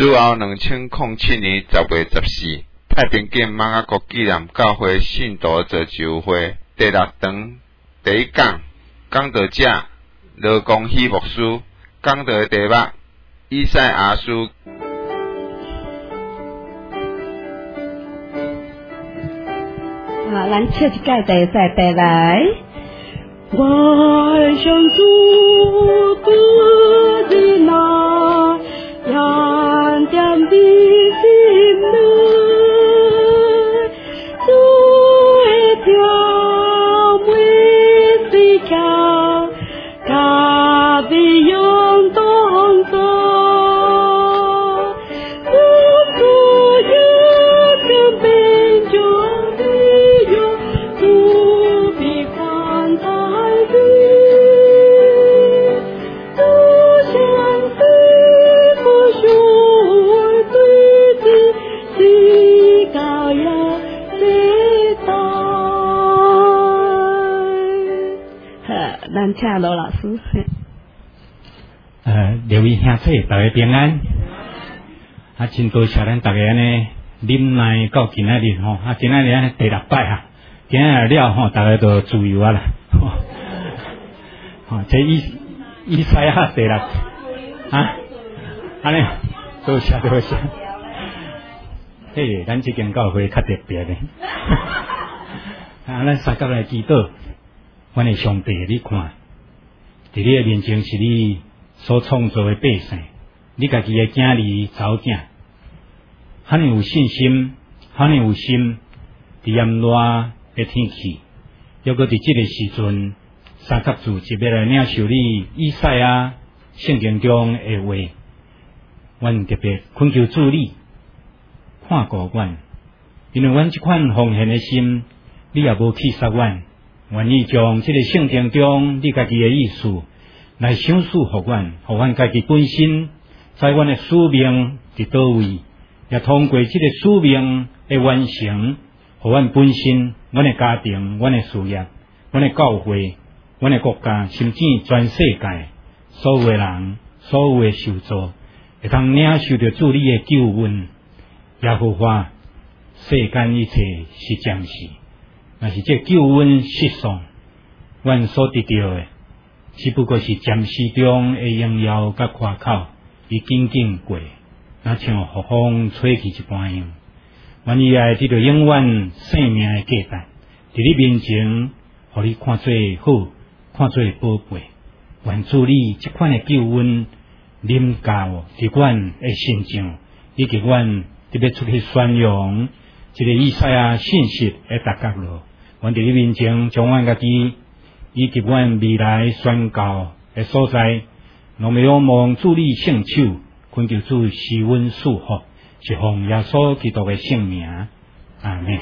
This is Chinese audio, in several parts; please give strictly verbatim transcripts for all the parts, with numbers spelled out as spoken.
主后两千零七年十月十四，太平间马雅国纪念教会信徒造就会第六堂第一讲，讲道者罗光熙牧师，讲道的题目以赛亚书。 啊，咱切一届第赛第来。 万象主的的那样点的心内，主条每时条，他的用动作。 咱请罗老师。 呃，刘位兄弟，大家平安。啊，真多谢咱大家呢，忍耐到今仔日吼，啊，今仔日呢第六摆哈，今仔日了吼，大家都自由啊啦。吼，这以以赛亚第六啊，安尼，多谢多谢。嘿，咱这间教会较特别的。啊，咱三角来祈祷。阮的上帝，你看，伫你的面前是你所创造的百姓，你家己的囝儿查某囝，哈尼有信心，哈尼有心，伫炎热的天气，又搁伫即个时阵，三角主特别来领受你以赛亚圣经中的话，阮特别恳求主你看顾阮，因为阮即款奉献的心，你也无气杀阮。愿意将这个圣经中你家己的意思来详述互阮，互阮家己本身在阮的使命伫倒位，也通过这个使命的完成，互阮本身、阮的家庭、阮的事业、阮的教会、阮的国家，甚至全世界所有的人、所有的受造，会通领受着主你的救恩，耶和华世间一切是暂时。若是这救恩失丧，阮所得到的，只不过是暂时中的荣耀甲夸口，已经经过，若像雨风吹去一般样。愿意爱得到永远生命的价值，伫你面前，互你看做好，看做宝贝。愿主你这款的救恩临教伫阮的心上，以及阮特别出去宣扬这个以赛亚信息的大角落。阮伫你面前，将阮家己以及阮未来宣教的所在，拢要望主你圣手，恳求主施阮祝福，是奉耶稣基督的圣名，阿门。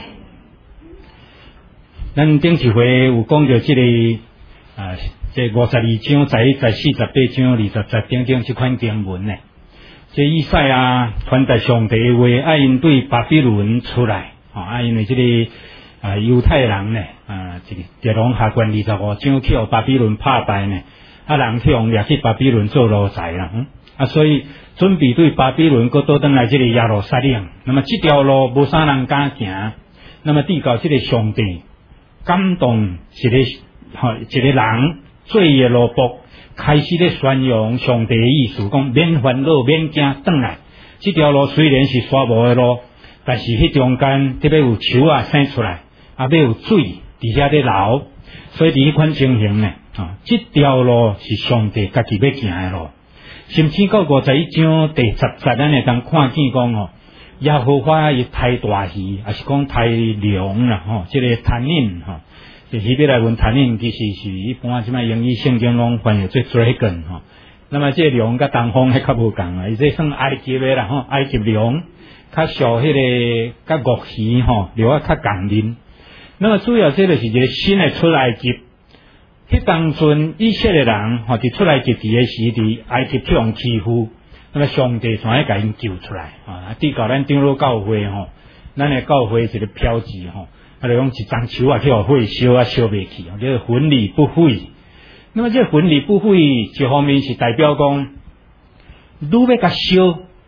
咱顶一回有讲到这个啊，这五十二章、十一、十四、十八章、二十十等等这款经文呢，这以赛亚传达上帝的话，爱因对巴比伦出来，啊，爱因为这个。啊，犹太人呢，啊，这个列王下卷二十五章去互巴比伦拍败呢，啊，人去用掠去巴比伦做奴才啦，嗯，啊，所以准备对巴比伦搁倒转来这个耶路撒冷，那么这条路无啥人敢行，那么递到这个上帝感动一个吼一个人做伊的奴仆，开始咧宣扬上帝的意思，讲免烦恼免惊，转来这条路虽然是沙漠的路，但是迄中间特别有树啊生出来。啊，要有水伫遐咧流，所以伫迄款情形呢，啊，这条路是上帝家己要行的路。甚至到五十一章第十节，咱会当看见讲吼，耶和华伊太大鱼，也是讲太龙啦，吼，这个贪念吼，这希伯来文贪念其实是一般即摆英语圣经拢翻译做 dragon 吼。那么这龙甲东方迄较无共啊，伊这算埃及的啦，吼，埃及龙较属迄个甲鳄鱼吼，流啊较共面。那么主要这个是一个新的出埃及，迄当阵以色列人吼，伫出埃及伫个时伫埃及去用欺负，那么上帝才会甲因救出来啊！对到咱长老教会吼，咱的教会一个标志吼，啊，就讲一张树啊去互火烧啊烧袂去，叫魂里不废。那么这魂里不废，一方面是代表讲，愈要甲烧，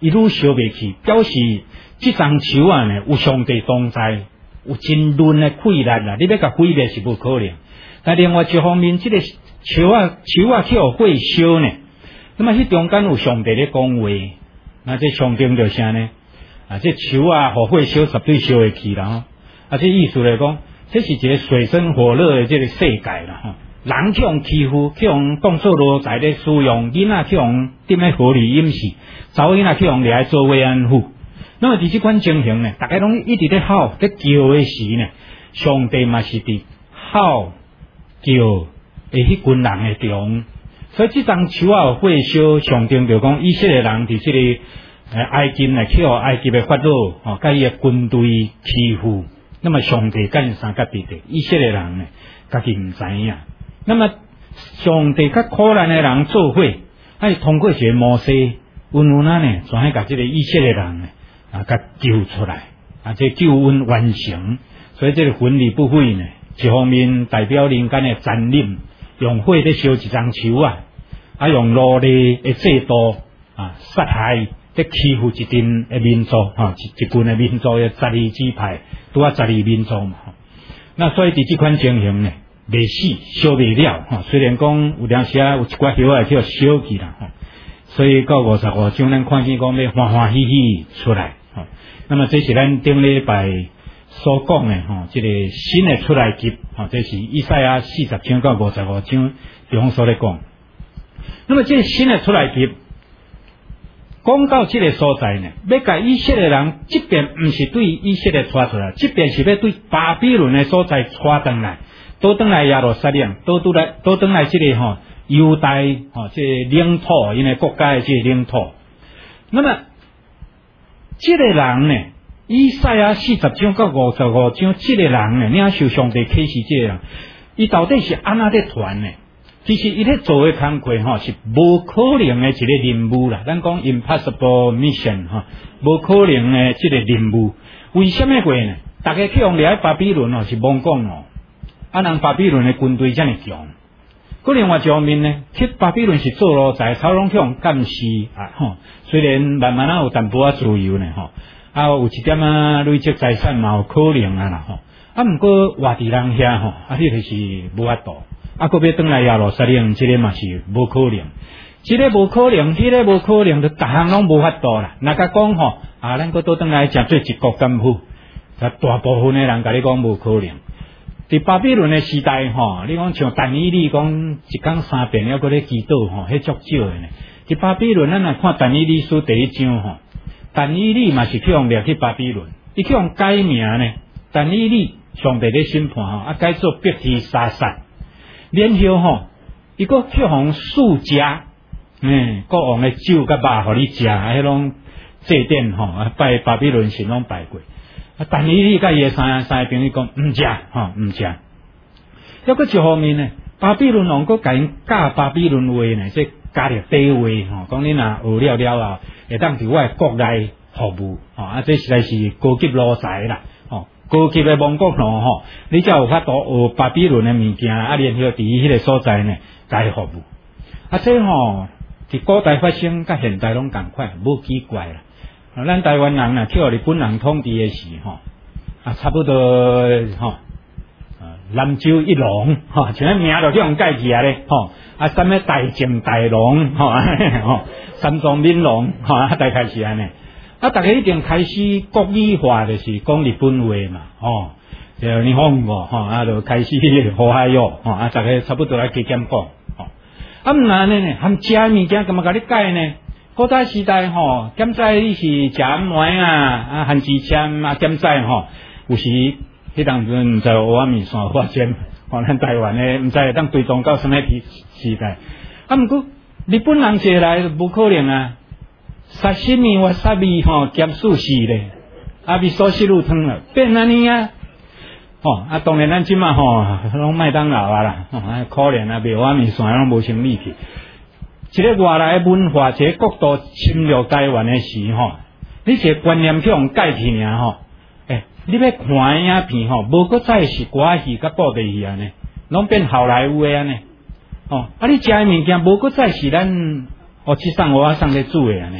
一路烧袂去，表示这丛树啊呢有上帝同在，有真论的气力啦，你要甲毁灭是不可能。但另外一方面，这个树啊树啊去互火烧呢，那么迄中间有上帝咧讲话，那这上帝就啥呢？啊，这树啊互火烧绝对烧会去啦吼。啊，这意思来讲，这是一个水深火热的这个世界啦吼。人去用欺负，去用当作奴才咧使用，囡仔去用踮咧河里淹死，查某囡仔去用掠来做慰安妇。那么伫即款情形呢，大家拢一直咧吼咧叫的时呢，上帝嘛是伫吼叫的迄群人的中。所以即丛树啊火烧，上帝就讲以色列人伫即个呃埃及呢去互埃及的法老吼，甲伊的军队欺负。那么上帝干啥甲别的？以色列人呢，家己毋知影。那么上帝甲苦难的人做伙，还通过一个摩西，温柔呢，全甲这个以色列人呢啊，甲救出来，啊，这救恩完成。所以这个分离不悔呢，一方面代表人间的残忍，用火咧烧一丛树啊，啊，用奴隶的制度啊，杀害咧欺负一群的民族哈，一一群的民族的十二支派，拄啊十二民族嘛。那所以伫这款情形呢，未死烧未了哈，虽然讲有当时啊有一寡叶啊叫烧去啦哈，所以到五十五章咱看见讲要欢欢喜喜出来哈。那么这是咱顶礼拜所讲的哈，这个新的出来集哈，这是以赛亚四十章到五十五章地方所咧讲。那么这个新的出来集讲到这个所在呢，要甲以色列人，即便毋是对以色列带出来，即便是要对巴比伦的所在带转来。都登来耶路撒冷，都都来，都登来这个吼犹大吼这个领土，因为国家的这个领土。那么这个人呢，以赛亚四十章到五十五章，这个人呢，领受上帝启示这个人，伊到底是安那咧传呢？其实伊咧做的工课吼是无可能的一个任务啦。咱讲 impossible mission 哈，无可能的这个任务。为什么会呢？大家去用掠巴比伦哦，是罔讲哦。啊，人巴比伦的军队遮尔强，个另外一方面呢，去巴比伦是做奴才，操拢去用监视啊吼。虽然慢慢啊有淡薄仔自由呢吼，啊有一点啊累积财产嘛有可能啊啦吼。啊，毋过活伫人遐吼，啊，迄个是无法度。啊，个要转来耶路撒冷，即个嘛是无可能。即个无可能，迄个无可能，就逐项拢无法度啦。若甲讲吼，啊，咱个倒转来诚做一国干府，啊，大部分的人甲你讲无可能。伫巴比伦的时代吼，你讲像但以理讲一天三遍还搁咧祈祷吼，迄足少的呢。伫巴比伦，咱来看但以理书第一章吼，但以理嘛是去用掠去巴比伦，伊去用改名呢。但以理上帝咧审判吼，啊改做伯提沙撒，然后吼，伊搁去用素食，嗯，国王的酒甲肉互你食，迄种祭典吼，啊拜巴比伦神拢拜过。啊，但以理甲伊诶三三个朋友讲毋食，吼毋食。抑个一方面呢，巴比伦王阁甲因教巴比伦话呢，即加入地位吼，讲你若学了了后，会当伫我诶国内服务，吼啊，这实在是高级奴才啦，吼高级诶蒙古人吼，你才有法度学巴比伦诶物件，啊，然后伫迄个所在呢，甲伊服务。啊，这吼伫古代发生，甲现代拢共款，无奇怪啦。啊，咱台湾人呐，去互日本人统治诶时吼，啊，差不多吼，啊，南州一龙吼，像咱名就叫人改起来咧，吼，啊，什么大靖大龙吼，吼，三庄闽龙吼，啊，大概是安尼。啊，大家一定开始国语化，就是讲日本话嘛，吼，就日本话吼，啊，就开始和海哟，吼，啊，大家差不多来加减讲，吼，啊，毋然呢，含食物件干嘛甲你改呢？古代时代吼，咸菜你是食暗糜啊，啊番薯签啊咸菜吼，有时迄当阵毋知蚵仔面线发展，吼咱台湾诶毋知会当追踪到什么时代。啊，毋过日本人坐来无可能啊，沙西米哇沙米吼咸素食咧，啊比寿司路汤了，变安尼啊。吼啊，当然咱即马吼拢麦当劳啊啦，吼啊可怜啊，卖蚵仔面线拢无生力气。一个外来文化，一个国度侵略台湾的时吼，你一个观念去用改去尔吼，诶，你要看影片吼，无搁再是歌戏甲布袋戏安尼，拢变好莱坞的安尼，哦，啊你食的物件无搁再是咱哦，即上蚵仔上咧煮的安尼，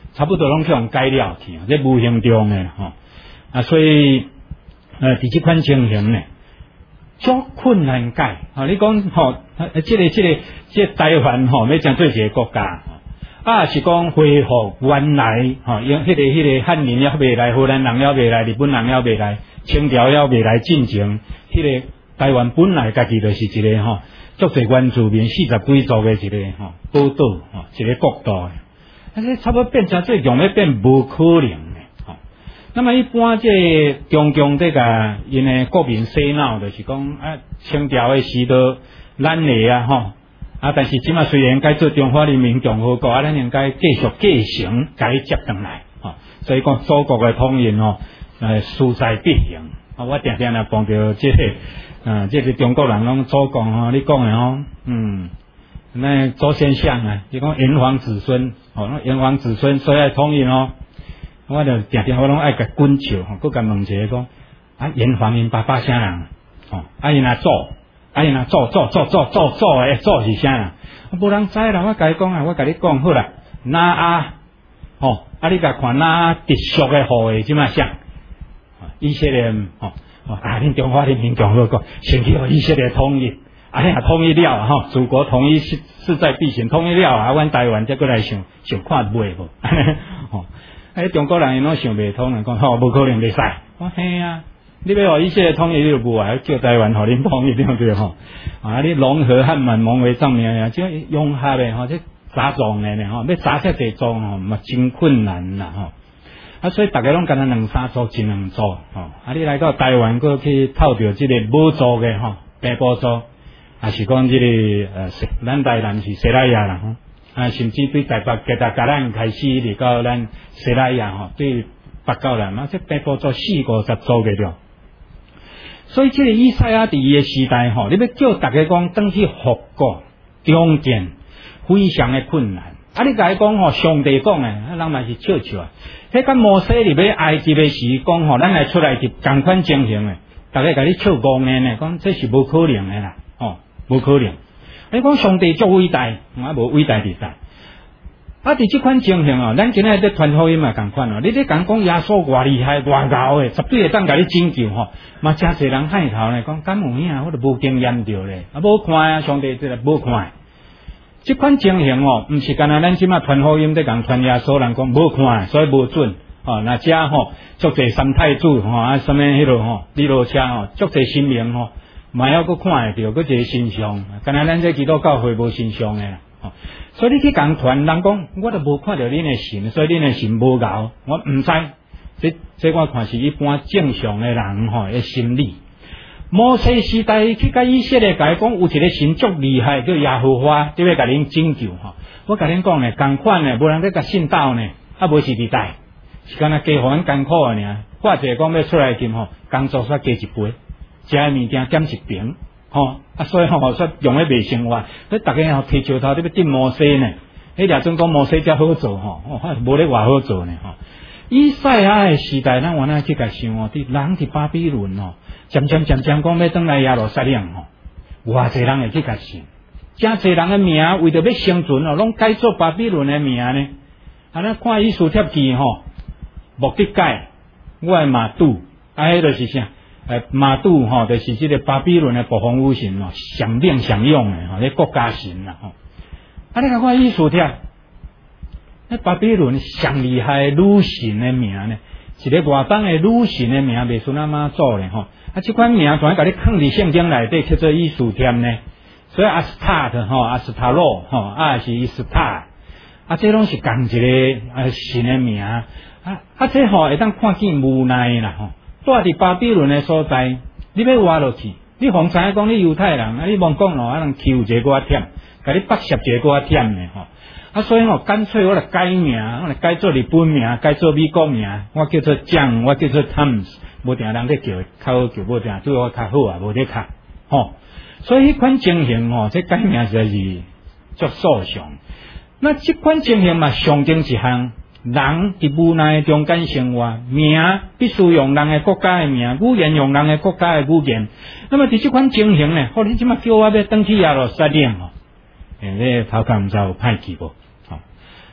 差不多拢去用改了去，这无形中的吼、哦、啊，所以呃，伫这款情形呢，足困难改。啊，你讲吼，啊，这个这个这个、台湾吼、哦，要怎做一个国家？啊，是讲恢复原来吼，用、哦、迄、那个迄、那个汉人也未来，荷兰人也未来，日本人也未来，清朝也未来进前，迄、那个台湾本来家己就是一个吼，足侪原住民四十几族的一个吼宝岛吼，一个国度的，但是差不多变成最强要变无可能的吼。那麼一般這中共這個因為國民洗腦，就是講啊清朝的時都咱嚟啊吼。啊！但是即馬雖然該做中華人民共和國，啊，咱應該繼續繼承，該接上來，吼、哦。所以講祖國嘅統一吼，誒，勢在必行。啊，我定定來講到即、這個，啊，即、這個中國人攏祖講吼，你講嘅吼，嗯，那祖先像啊，你講炎黃子孫，吼、哦，炎黃子孫所以要統一哦。我就定定我攏愛甲滾笑，吼，佮甲問一個講，啊，炎黃因爸爸啥人？吼、哦，啊，因阿祖。啊！因啊做做做做做做誒，做是啥啦？無人知啦，我甲你講啊，我甲你講好啦。那啊，吼，啊你甲看那直屬誒號誒，即馬啥？以色列吼，啊，恁中華人民共和國先去互以色列統一，啊，你若統一了吼，祖國統一勢勢在必行，統一了啊，阮台灣則過來想想看袂無？吼，啊，中國人因攏想袂通，人講吼無可能袂使。我嘿啊！你要話以色列統一你就無啊，叫台灣互恁統一對唔對吼？啊，你融合漢滿蒙為上面啊，即融合嘅吼，即雜種嘅呢吼，要雜些濟種吼，嘛真困難啦吼。啊，所以大家攏干那兩三組，真兩組吼。啊，你來到台灣，過去透着即個無組嘅吼，白布組，啊是講即個呃，咱台南是西拉雅啦吼，啊甚至對台北吉達格蘭開始嚟到咱西拉雅吼，對北高蘭嘛，即白布組四五十組嘅了。所以，這個以賽亞第二個時代吼，你要叫大家講等去復國重建，非常的困難。啊，你甲伊講吼，上帝講誒，人嘛是笑笑啊。迄個摩西入去埃及嘅時講吼，咱來出來就同款情形誒，大家甲你笑講誒呢，講這是無可能誒啦，吼，無可能。你講上帝足偉大，我無偉大佇在。啊！佇即款情形哦，咱今日在傳福音嘛，共款哦。你咧講講耶穌偌厲害、偌牛誒，絕對會當甲你拯救吼。嘛，真濟人害頭咧，講敢有影，我都無經驗着咧，啊，無看啊，上帝即個無看。即款情形哦，毋是干那咱即馬傳福音在講傳耶穌，人講無看，所以無準。哦，那遮吼，足濟三太子吼，啊，什麼迄落吼，李羅車吼，足濟神明吼，嘛還閣看會着，閣一個神像，干那咱這基督教會無神像誒啦。哦，所以你去講傳，人講我都無看到恁嘅神，所以恁嘅神無牛，我毋知。這這我看是一般正常嘅人吼嘅心理。摩西時代去甲以色列甲伊講，有一個神足厲害，叫耶和華，就要甲恁拯救吼。我甲恁講咧，共款咧，無人咧甲信道呢，啊無是佇代，是干那加互咱艱苦誒爾。或者講要出來金吼，工作煞加一倍，食誒物件減一瓶。吼、哦、啊，所以吼、哦，說用咧未生活，你大家吼提石頭，你要頂摩西呢？迄掠陣講摩西才好做吼，哦，無咧話好做呢吼。以賽亞誒時代，咱原來去甲想哦，啲人佇巴比倫哦，漸漸漸漸講要轉來耶路撒冷吼，偌濟人會去甲想，真濟人誒名為着要生存哦，攏改做巴比倫誒名呢。啊，咱看以斯帖記吼，目的改，我誒馬杜，啊，迄著是啥？誒，馬杜吼，就是即個巴比倫嘅暴風雨神咯，上領上用嘅吼，啲國家神啦吼。啊，你看以斯帖，那巴比倫上厲害女神嘅名呢，一個外邦嘅女神嘅名，未算那麼做咧吼。啊，即款名全甲你放佇聖經內底，叫做以斯帖呢。所以阿斯塔特吼，阿斯塔洛吼，啊是伊斯塔，啊，這攏是共一個啊神嘅名。啊，啊，這吼會當看見無奈啦吼。住佇巴比倫誒所在，你要活落去，你逢知影講你猶太人，啊，你罔講咯，啊，人求一個我忝，甲你北攝一個我忝誒吼。啊，所以吼，乾脆我來改名，我來改做日本名，改做美國名，我叫做蔣，我叫做 Thomas， 無定人咧叫，較好叫無定對我較好啊，無咧較吼。所以迄款情形吼，這改名實在是足數上。那這款情形嘛，象徵一項。人佇無奈中間生活，名必須用人嘅國家嘅名，語言用人嘅國家嘅語言。那麼佇這款情形呢，好，你即馬叫我要登去耶路撒冷吼，誒，你頭殼毋知有歹去無？吼，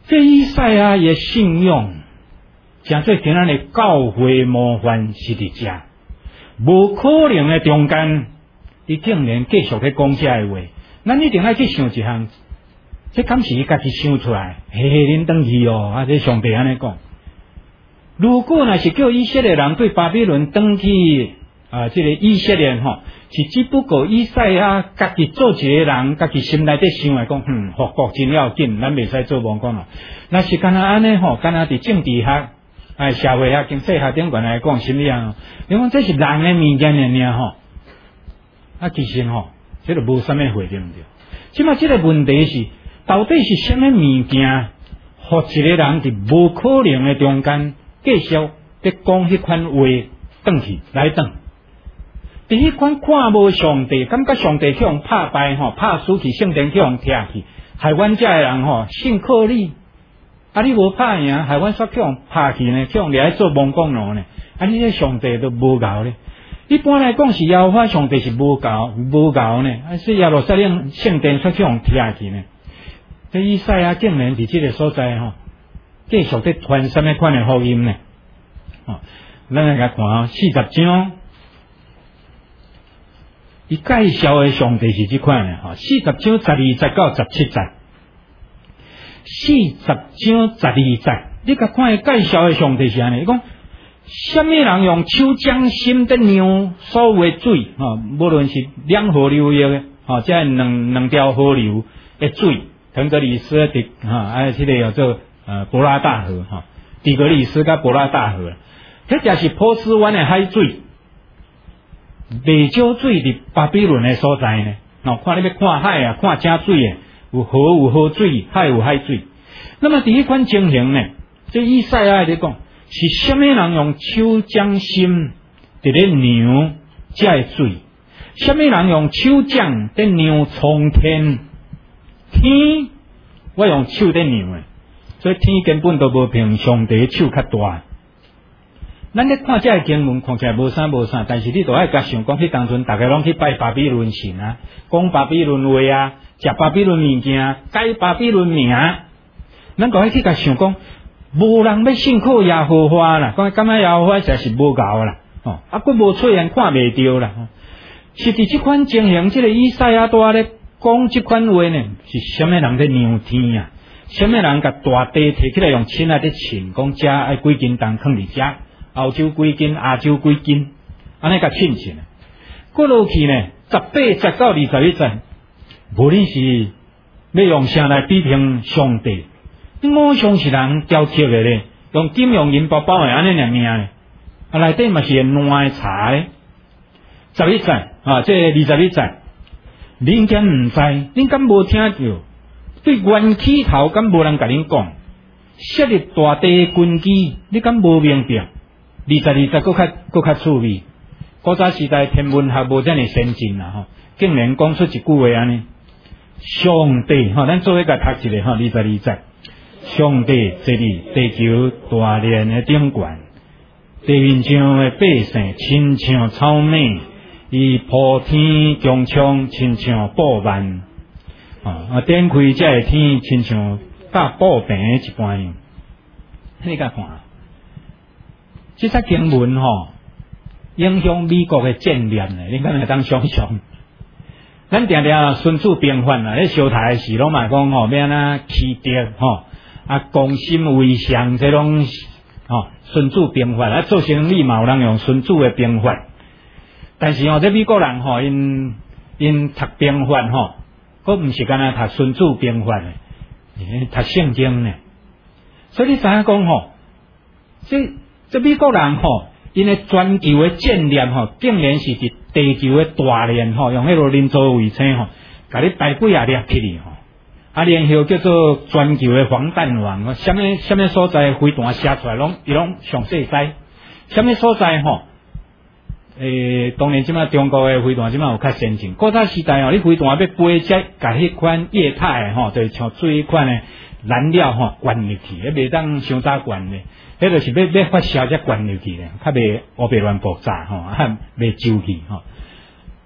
这以赛亚的信用，真做今仔日教会模范是伫遮，无可能的中间，伊竟然继续咧讲遮个话，咱一定爱去想一项，这敢是伊家己想出来？嘿嘿，恁转去哦，啊，这上帝安尼讲。如果若是叫以色列人对巴比伦转去啊，这个以色列吼，是只不过以赛亚家己做一个人，家己心内底想来讲，嗯，复国真要紧，咱袂使做王讲咯。若是干那安尼吼，干那伫政治学、哎社会学、经济学顶悬来讲，心理啊，因为这是人的物件尔尔吼。啊，其实吼，这个无啥物回对唔对？即嘛，这个问题是，到底是啥物物件，互一个人伫无可能的中间？继续咧讲迄款话，转去来转。伫迄款看无上帝，感觉上帝去互拍败吼，拍输去圣殿去互拆去，害阮遮个人吼信靠你，啊你无拍赢，害阮煞去互拍去呢，去互掠来做蒙公奴呢，啊你这上帝都无够咧。一般来讲是耶和华上帝是无够无够呢，啊是耶路撒冷圣殿煞去互拆去呢。这以赛亚竟然伫即个所在吼。继续在传什么款的福音呢？哦，咱来甲看哦，四十章，伊介绍的上帝是即款的吼。四十章十二节到十七节，四十章十二节，你甲看伊介绍的上帝是安尼，伊讲，什么人用手掌心的量所有的水，吼，无论是两河流域的，吼，即两两条河流的水，腾格里斯的，哈，啊，这个叫做。呃，伯拉大河哈，底格里斯甲伯拉大河，迄就是波斯湾的海水，未少水伫巴比伦的所在呢。哦，看你要看海啊，看正水的，有河有河水，海有海水。那么伫迄款情形呢，这以赛亚咧讲，是什么人用手掌心伫咧量这个水？什么人用手掌伫量苍天？天，我用手伫量的。所以天根本都无凭上帝手较大。咱咧看这个经文看起来无啥无啥，但是你都爱甲想讲，迄当阵大家拢去拜巴比伦神啊，讲巴比伦话啊，食巴比伦物件，改巴比伦名，咱都爱去甲想讲，无人要信靠耶和华啦，讲感觉耶和华实在是无够啦，哦，啊，佫无出现看袂到啦，哦，是伫即款情形，即、這個以赛亚多咧讲即款话呢，是什么人在量天啊？什么人甲大地摕起来用亲爱的称，讲遮爱几斤重放伫遮，欧洲几斤，亚洲几斤，安尼甲称称。过落去呢，十八节到二十一节，无论是要用啥来比拼上帝，我像是人雕刻的咧，用金用银包包的安尼两命咧，啊内底嘛是烂的茶咧。十一节啊，即二十一节，恁敢毋知？恁敢无听着？对元起头，敢无人甲恁讲？设立大地的根基，你敢无明白？二十二节搁较搁较趣味。古早时代天文学无遮尔先进啦，吼，竟然讲出一句话安尼：上帝，吼，咱做伙甲读一个吼，二十二节，上帝坐伫地球大连的顶悬，地面上的百姓亲像草莓，伊铺天穹苍，亲像布幔。啊！点开这个天，亲像甲布平一般样。你甲看，这则经文吼，影响美国的战略呢。你敢会当想象？咱定定孙子兵法啊，咧烧台时拢嘛讲吼，要安怎气敌吼，啊攻心为上，这拢吼孙子兵法啊，做生意嘛有人用孙子的兵法。但是吼，这美国人吼，因因读兵法吼。我毋是干那读孙子兵法的，读圣经呢。所以你知影讲吼，这这美国人吼，因为全球的战略吼，竟然是伫地球的大连吼，用迄个林州卫星吼，甲你台北也掠起哩吼。啊，然后叫做全球的防弹王，什么什么所在飞弹射出来，拢伊拢详细知。什么所在吼？诶，当然即马中国诶飞弹即马有较先进。古早时代吼，你飞弹要飞遮，甲迄款液态诶吼，就是像水款诶燃料吼灌入去，迄袂当伤早灌咧。迄就是要要发射才灌入去咧，较袂乌白乱爆炸吼，啊袂烧去吼。哦，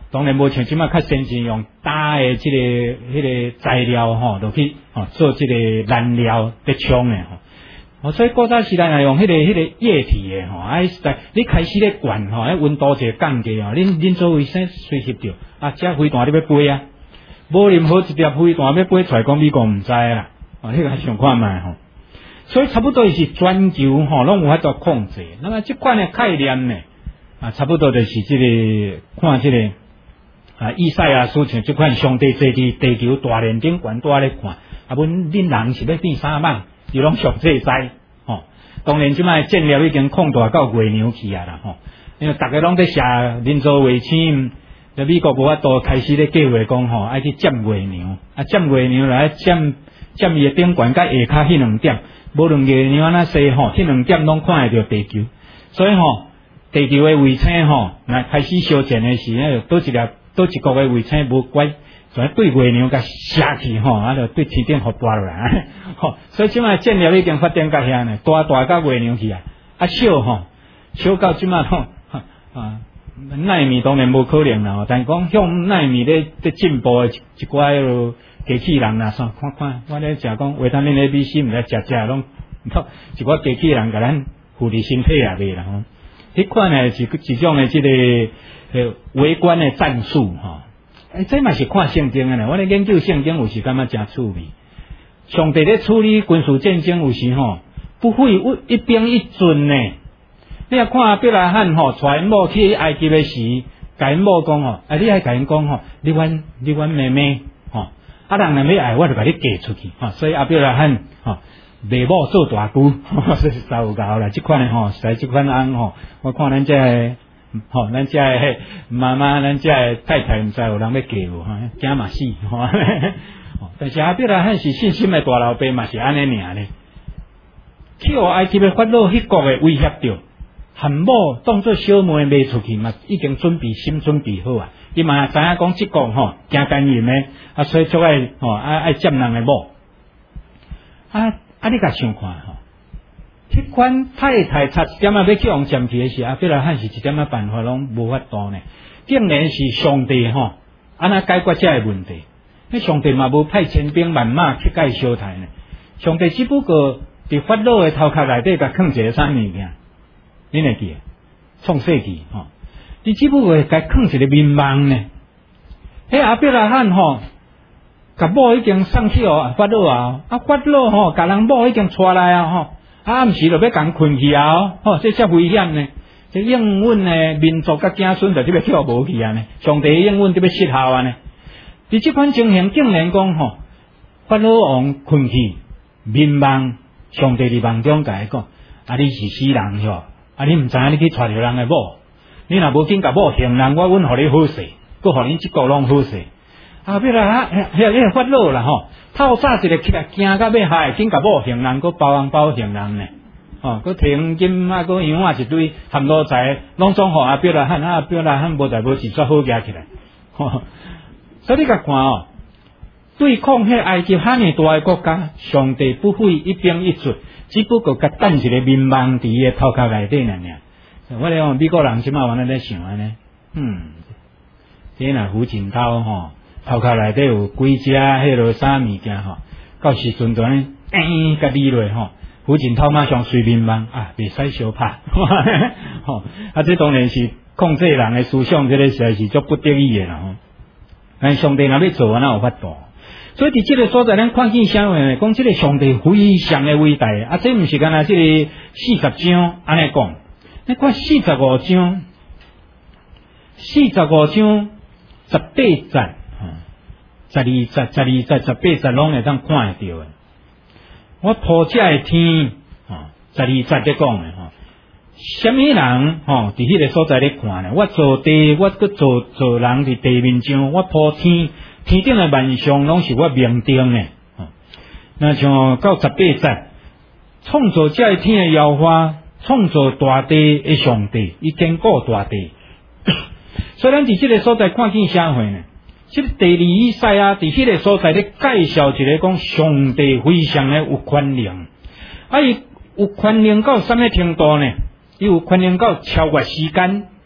当然无像即马较先进用打诶即、这个迄、那个材料吼，就去吼做即个燃料伫冲诶吼。哦，所以古早时代若用迄、那个迄、那个液体诶吼，啊，实在你开始咧灌吼，迄温度就降低哦，恁恁做卫生随时着啊，遮飞弹你要飞啊，无任何一条飞弹要飞出来，讲美国毋知啦，哦，迄、那个想看卖吼。所以差不多是全球吼，拢有法度控制。那么即款诶概念呢，啊，差不多就是即、这个看即、这个啊，以赛亚书像即款上帝坐伫地球大连顶悬住咧看，啊，阮恁人是要变啥物？伊拢上帝知吼。当然即摆战略已经扩大到月亮去啊啦吼，因为逐个拢在写人造卫星，就美国无法度开始咧计划讲吼，爱去占月亮，啊，占月亮来占占伊诶顶悬甲下骹迄两点。无论月亮安那细吼，迄两点拢看会着地球，所以吼，地球诶卫星吼，若开始烧钱诶时，迄倒一粒倒一国诶卫星无乖，就对月亮甲射去吼，啊，就对天顶互拔落来，吼，所以即摆战略已经发展到遐呢，大大到月亮去啊，啊小吼，小到即摆吼，啊，奈米当然无可能啦，但讲向奈米咧咧进步诶一一寡迄落。机器人啦，算看看，我咧食讲维他命 A、B、C， 毋知食食拢，一寡机器人甲咱附伫身体也袂啦吼。迄款呢是一种诶即、这个呃微观诶战术吼。诶、欸，这嘛是看圣经诶呢。我咧研究圣经有时感觉真趣味。上帝咧处理军事战争有时吼，不会一兵一准呢。你若看亚伯拉罕吼，带因某去埃及诶时，甲因某讲吼，啊，你爱甲因讲吼，你阮你阮妹妹吼。啊，人若要爱，我就甲你嫁出去，吼、哦，所以阿伯拉罕，吼、哦，爸母做大姑，吼，这是糟糕啦。即款诶，吼，使即款翁，吼，我看咱遮诶，吼，咱遮诶妈妈，咱遮诶太太，毋知有人要嫁无，吼，惊嘛死，吼。但是阿伯拉罕是信心诶大老爸，嘛是安尼尔咧。去互埃及诶法老迄国诶威胁着，含某当做小妹卖出去嘛，已经准备心准备好啊。伊嘛知影讲即个吼惊奸淫诶，啊所以就爱吼爱爱占人诶某，啊啊你甲想看吼，迄款太太差一点仔要去互占去诶时，阿伯拉罕是一點仔辦法攏無法度呢，竟然是上帝吼安那解決遮個問題，迄上帝嘛無派千兵萬馬去甲伊相殺呢，上帝只不過佇法老诶頭殼內底甲囥一個啥物件，你會記？創世記吼。你只不過甲囥一個面夢呢？迄阿伯拉罕吼，甲某已經送去哦法老啊，啊法老吼，甲人某已經帶來啊吼，啊暗時就要共困去啊，吼，這遮危險呢？這應允呢民族甲子孫就特別跳無去啊呢？上帝應允特別失效啊呢？伫這款情形竟然講吼，法老王困去面夢，上帝佇夢中甲伊講，啊你是死人吼，啊你毋知影你去帶着人誒某。你若無緊甲某行人，我阮互你好勢，佫互恁即個攏好勢。啊，別啦，迄迄個法老啦吼，透早一個起來驚甲要害，緊甲某行人，佫包紅包行人呢，吼，佫提黃金啊，佫洋啊一堆含路財，攏總互阿別啦罕，啊別啦罕無代無志煞好夾起來。吼，所以你甲看哦，對抗迄埃及遐爾大個國家，上帝不會一兵一卒，只不過甲等一個民望佇伊個頭殼內底爾爾。我哋講美國人即馬往咧咧想安尼，嗯，即若胡錦濤吼，頭殼內底有幾隻迄落啥物件吼，到時陣就安尼，誒，甲理落吼，胡錦濤馬上隨便問啊，袂使相拍，吼，啊，這當然是控制人嘅思想，這個實在是足不得已嘅啦，吼。但上帝若要做，哪有法度？所以伫即個所在，咱看見啥話呢？講即個上帝非常嘅偉大，啊，這毋是干那即個四十章安尼講。你看四十五章，四十五章十八節，十二節、十二節、十八節攏會當看會到嘅。我鋪遮嘅天，十二節咧講嘅，什麼人吼？伫迄個所在咧看咧，我做地，我佫做做人伫地面上，我鋪天，天頂嘅萬象攏是我命定嘅。那像到十八節，創造遮嘅天嘅妖花。創造大地嘅上帝，伊堅固大地。所以咱伫即個所在看見啥貨呢？即、這個第二以賽亞伫迄個所在咧介紹一個講上帝非常嘅有權能，啊伊有權能到什麼程度呢？伊有權能到超越時間，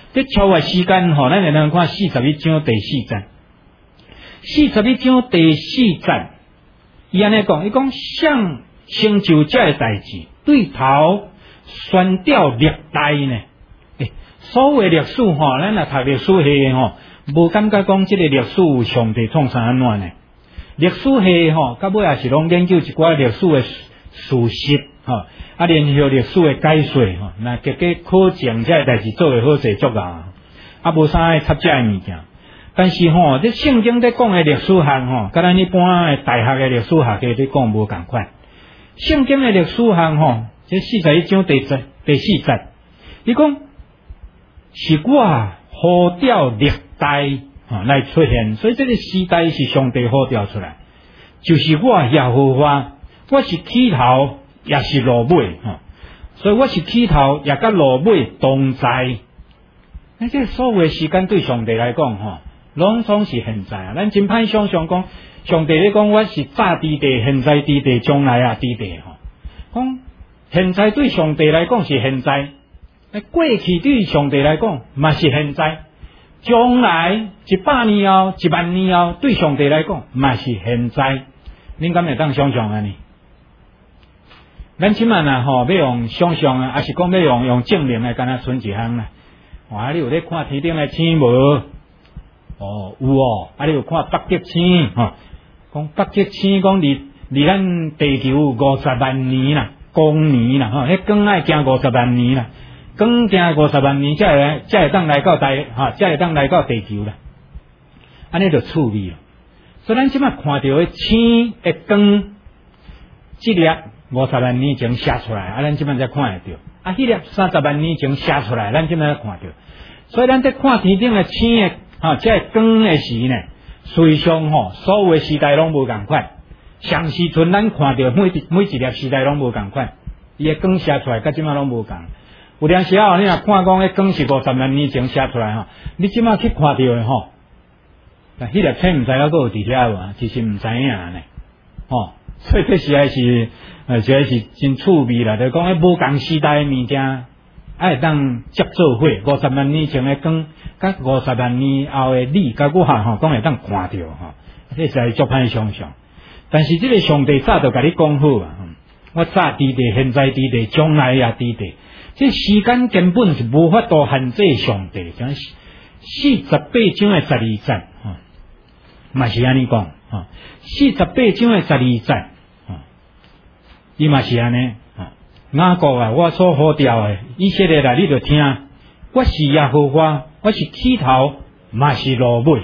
这超越时间吼，咱来能看四十一章第四节。四十一章第四节，伊安尼讲，伊讲想成就这个代志，对头宣调历代呢。诶，所谓历史吼，咱若读历史系吼，无感觉讲即个历史上帝创啥安怎呢？历史系吼，到尾也是拢研究一寡历史的事实吼，啊，联合历史的解说吼，那结果考证这个代志做会好势足啊，啊，无啥爱插这个物件。但是吼，这圣经在讲的历史学吼，甲咱一般的大学的历史学家在讲无共款。圣经的历史学吼，这四十一章第十第四节，伊讲是我呼调历代吼来出现，所以这个时代是上帝呼调出来，就是我耶和华，我是起头也是落尾吼，所以我是起头也甲落尾同在。那这所谓时间对上帝来讲吼。拢总是现在啊！咱真歹想象讲，上帝咧讲我是早伫地，现在伫地，将来啊伫地吼。讲现在对上帝来讲是现在，过去对上帝来讲嘛是现在，将来一百年后、一万年后对上帝来讲嘛是现在。恁敢会当想象安尼？咱即满啊吼，要用想象啊，还是讲要用用证明来，敢若剩一项啦。哇！你有咧看天顶的星无？哦，有哦，啊！你有看北极星吼？讲北极星讲离离咱地球五十万年啦，光年啦，吼，迄光爱行五十万年啦，光行五十万年才会才会当来到地，哈，才会当来到地球啦。安尼就趣味咯。所以咱即摆看到的星的光，即粒五十万年前写出来，啊，咱即摆才看会到。啊，迄粒三十万年前写出来，咱即摆才看到。所以咱在看天顶的星的。啊，这光的时呢，随上吼，所有的时代拢无共款。上时阵咱看到每每一粒时代拢无共款，伊的光写出来，甲即马拢无共。有阵时啊，你若看讲迄光是五十万年前写出来吼，你即马去看到的吼，那迄粒星毋知影佫有伫遐无？其实毋知影呢，吼，所以这实在是，呃，实在是真趣味啦。就讲迄无共时代的物件。爱当接做伙，五十万年前的光，甲五十万年后的你，甲我吼，讲会当看到吼，这实在足歹想象。但是这个上帝早就甲你讲好啊，我早伫地，现在伫地，将来也伫地。这时间根本是无法度限制上帝。像四十八章的十二节，吼，嘛是安尼讲，吼，四十八章的十二节，吼，伊嘛是安尼。雅各啊，我所呼调的以色列啊，你着听，我是耶和华，我是起头，嘛是落尾。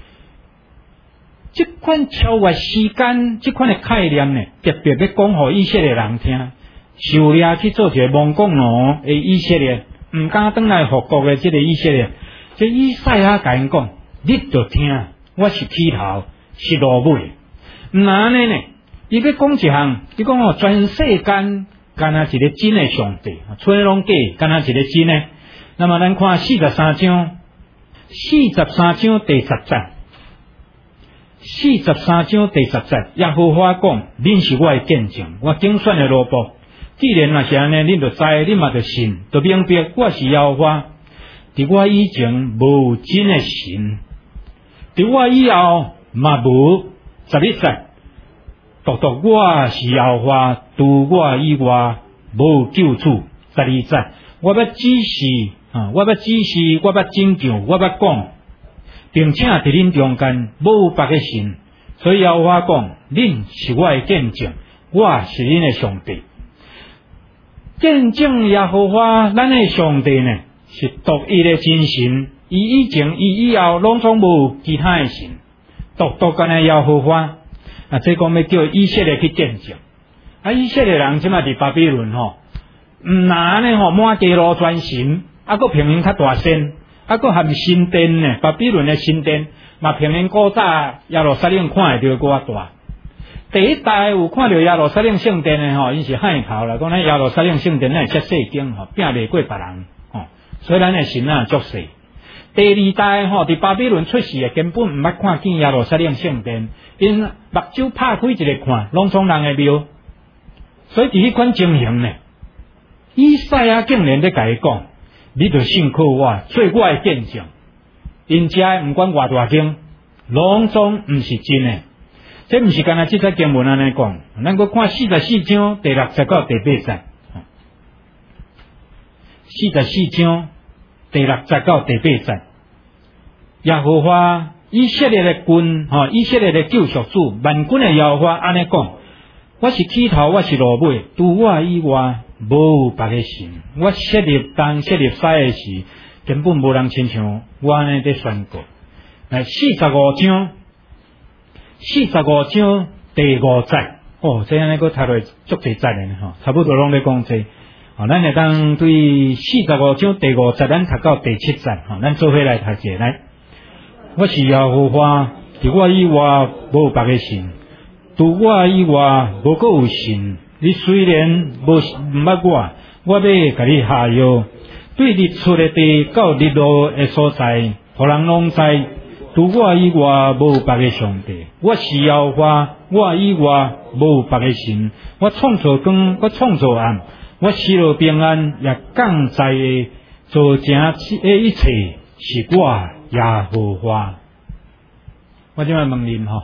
这款超越时间，这款的概念呢，特别要讲互以色列人听。受掠去做一个蒙古奴的以色列，毋敢转来复国的这个以色列，这以赛亚甲因讲，你着听，我是起头，是落尾。毋安尼呢，伊要讲一项，伊讲哦，全世间。敢若一个真的上帝，吹拢假，敢若一个真的。那么咱看四十三章，四十三章第十节，四十三章第十节，耶和华讲：恁是我的见证，我竞选的罗卜。既然若是安尼，恁就知，恁嘛就信，就明白我是耶和华。伫我以前无真的神，伫我以后嘛无十一节。独独我是耶和华，除我以外无救主。十二节，我要指示啊，我要指示，我要拯救，我要讲，并且伫恁中间无别个神。所以耶和华讲，恁是我的见证，我是恁的上帝。见证耶和华，咱的上帝呢是独一的真神，伊以前伊以后拢总无其他的神，独独干的耶和华。啊，这讲要叫以色列去见证。啊，以色列人即马伫巴比伦吼，毋拿呢吼满街路转神，啊，佫平民较大仙，啊，佫含神殿呢，巴比伦的神殿，嘛平民古早耶路撒冷看会到佫较大。第一代有看到耶路撒冷圣殿的吼，因是害头啦，讲咱耶路撒冷圣殿呢遮细间吼，拼袂过别人吼，所以咱的神啊足细。第二代吼，伫巴比伦出世的根本毋捌看见耶路撒冷圣殿，因目睭拍开一个看，拢从人的庙。所以伫迄款情形呢，以赛亚竟然在甲伊讲， 你就信靠我，做我的见证。因遮毋管偌大经，拢总毋是真诶。这毋是干那即则经文安尼讲，咱阁看四十四章第六十到第八节。四十四章第六十到第八节，耶和华以色列的君，吼，以色列的救赎主，万军的耶和华安尼讲：我是起头，我是落尾，除我以外无别个神。我设立东设立西的时，根本无人亲像我安尼在宣告。来，四十五章，四十五章第五节，哦，这安尼个读落足侪节咧吼，差不多拢咧讲这。哦，咱会当对四十五章第五节，咱读到第七节，吼，咱做伙来读者来。我是耶和华，除我以外无别个神，除我以外无阁有神。你虽然无毋捌我，我要甲你下药。对日出的地到日落的所在，互人拢知，除我以外无别个上帝。我是耶和华，我以外无别个神。我创造光，我创造暗。我喜乐平安，也降在的做成的一切，是我耶和华。我即摆问恁吼，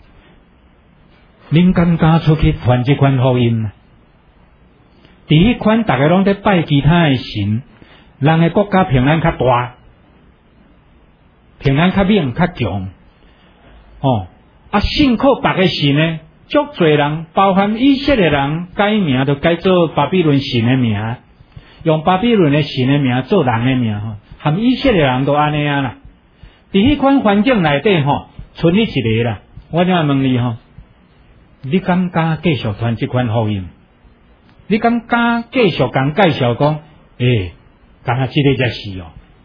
恁敢敢出去传这款福音吗？伫迄款大家拢在拜其他的神，人的国家平安较大，平安较猛较强。哦，啊，信靠别个神呢？足侪人，包含以色列人改名，就改做巴比伦神的名，用巴比伦的神的名做人的名吼，含以色列人都安尼啊啦。伫迄款环境内底吼，剩你一个啦。我怎问你吼，你敢敢继续传这款福音？你敢敢继续讲介绍讲，诶，敢若即个才是哦？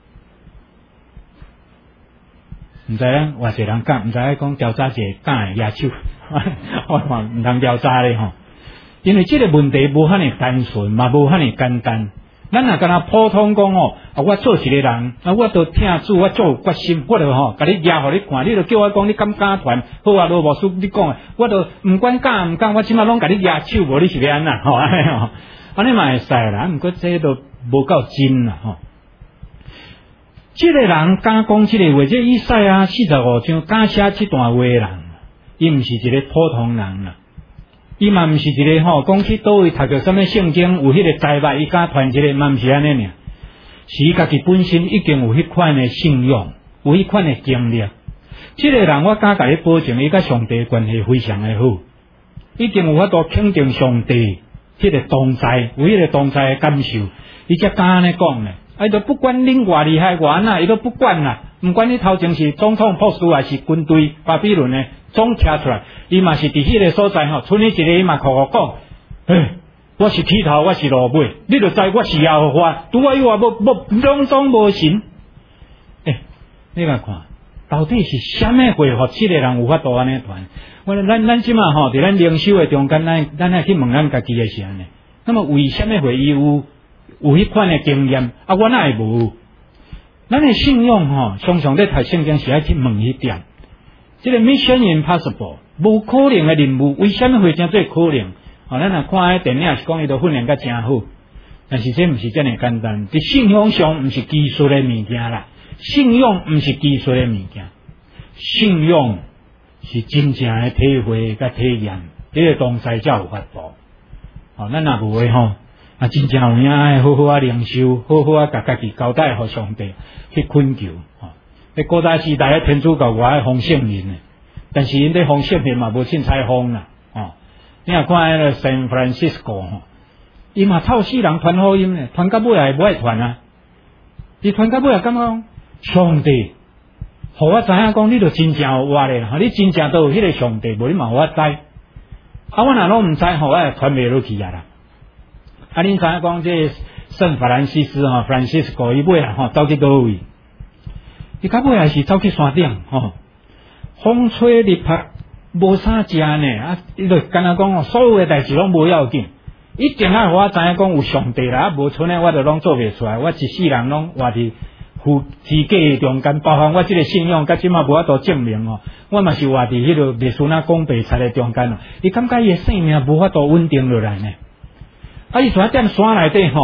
毋知影偌侪人敢，毋知影讲调查者敢会举手。我看唔通调查咧吼，因为这个问题无遐尼单纯，嘛无遐尼简单。咱若敢若普通讲哦，啊，我做一个人，啊，我都听主，我做有决心，我就吼，甲你举互你看，你就叫我讲，你敢敢传？好啊，罗无叔你讲诶，我就毋管敢毋敢，我即马拢甲你举手，无你是要安那吼，安尼吼，安尼嘛会使啦，毋过这都无够真啦吼。这个人敢讲这个话，这以赛亚四十五章敢写这段话的人。伊毋是一个普通人啦，伊嘛毋是一个吼，讲去倒位读着什么圣经有迄个才华，伊敢传一个，嘛毋是安尼尔，是伊家己本身已经有迄款的信仰，有迄款的经历。这个人我敢甲你保证，伊甲上帝关系非常的好，一定有法度肯定上帝迄个同在，有迄个同在的感受，伊才敢安尼讲咧。伊都不管恁偌厉害偌安那，伊都不管啦。毋管你头前是总统博士还是军队巴比伦的总拆出来，伊嘛是伫迄个所在吼，剩你一个伊嘛靠我讲，诶，我是起头，我是落尾，你就知我是耶和华，拄我以外无无拢总无神。诶，你来看，到底是虾米话，互这个人有法度安尼传？我咱咱即马吼，伫咱灵修的中间，咱咱爱去问咱家己的是安尼。那么为虾米会伊有有迄款的经验？啊，我哪会无？咱的信仰吼，常常在读圣经时爱去问迄点。这个 mission impossible 无可能的任务，为什么会真做可能？哦，咱若看迄电影是讲伊都训练甲真好，但是这毋是真诶简单。伫信仰上毋是技术的物件啦，信仰毋是技术的物件，信仰是真正的体会甲体验，这个东西才有法度。哦，咱若无诶吼。啊，真正有影爱好好啊灵修，好好啊，甲家己交代互上帝去恳求。吼、哦，喺古代时代咧，天主教我爱封圣人诶，但是因咧封圣人嘛无凊彩封啦。哦，你若看迄个 San Francisco 吼，伊嘛透死人传福音咧，传到尾也无爱传啊。伊传到尾也感觉讲上帝，互我知影讲，你著真正有我咧，吼，你真正都有迄个上帝，无你嘛互我知。啊，我若拢毋知，吼，我也传袂落去啊啦。啊！恁知影讲这圣法兰西斯吼 ，Francisco 伊尾啊吼，走去倒位？伊到尾也是走去山顶吼，风吹日晒，无啥食呢。啊，伊就干那讲哦，所有的代志拢无要紧，一定要互我知影讲有上帝啦，啊，无存诶我就拢做袂出来。我一世人拢活伫负自己中间，包含我即个信仰，甲即马无法度证明哦。我嘛是活伫迄个历史那讲白菜诶中间哦。伊感觉伊诶生命无法度稳定落来呢。啊！伊住喺踮山内底吼，